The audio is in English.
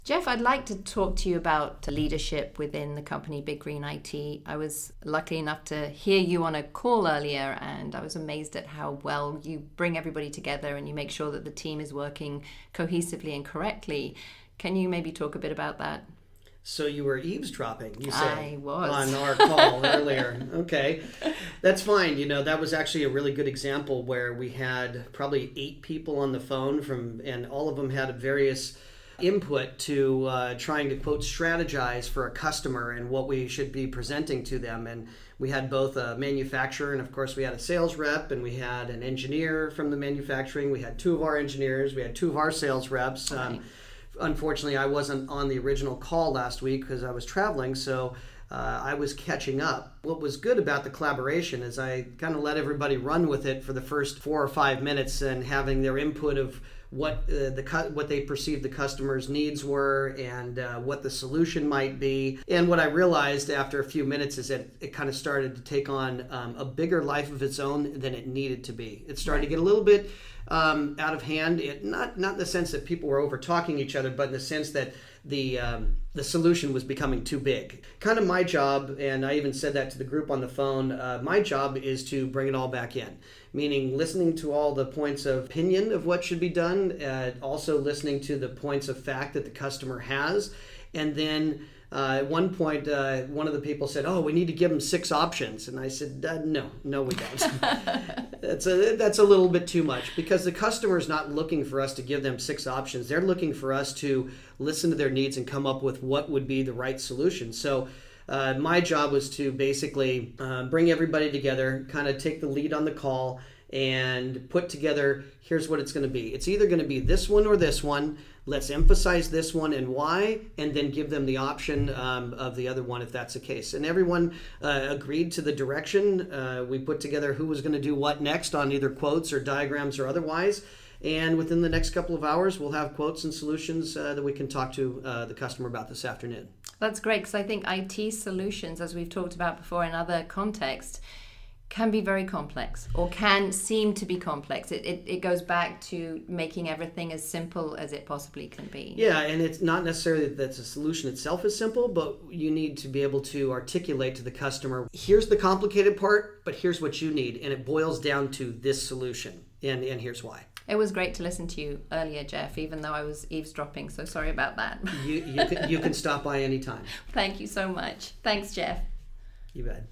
Jeff, I'd like to talk to you about leadership within the company Big Green IT. I was lucky enough to hear you on a call earlier, and I was amazed at how well you bring everybody together and you make sure that the team is working cohesively and correctly. Can you maybe talk a bit about that? So you were eavesdropping, you say, I was. on our call earlier. Okay, that's fine. That was actually a really good example where we had probably 8 people on the phone and all of them had various input to trying to, quote, strategize for a customer and what we should be presenting to them. And we had both a manufacturer and, of course, we had a sales rep, and we had an engineer from the manufacturing. We had 2 of our engineers. We had 2 of our sales reps. Right. Unfortunately, I wasn't on the original call last week because I was traveling, so I was catching up. What was good about the collaboration is I kind of let everybody run with it for the first 4 or 5 minutes and having their input of what they perceived the customer's needs were and what the solution might be. And what I realized after a few minutes is that it kind of started to take on a bigger life of its own than it needed to be. It started to get a little bit out of hand. Not in the sense that people were over talking each other, but in the sense that the solution was becoming too big. Kind of my job, and I even said that to the group on the phone, my job is to bring it all back in, meaning listening to all the points of opinion of what should be done, also listening to the points of fact that the customer has, and then at one point, one of the people said, "Oh, we need to give them 6 options," and I said, "No, we don't." That's a little bit too much because the customer is not looking for us to give them 6 options. They're looking for us to listen to their needs and come up with what would be the right solution. So my job was to basically bring everybody together, kind of take the lead on the call, and put together, here's what it's going to be. It's either going to be this one or this one. Let's emphasize this one and why, and then give them the option of the other one if that's the case. And everyone agreed to the direction. We put together who was going to do what next on either quotes or diagrams or otherwise. And within the next couple of hours, we'll have quotes and solutions that we can talk to the customer about this afternoon. That's great, because I think IT solutions, as we've talked about before in other contexts, can be very complex or can seem to be complex. It goes back to making everything as simple as it possibly can be. Yeah, and it's not necessarily that the solution itself is simple, but you need to be able to articulate to the customer, here's the complicated part, but here's what you need, and it boils down to this solution, and here's why. It was great to listen to you earlier, Jeff, even though I was eavesdropping, so sorry about that. You can stop by anytime. Thank you so much. Thanks, Jeff. You bet.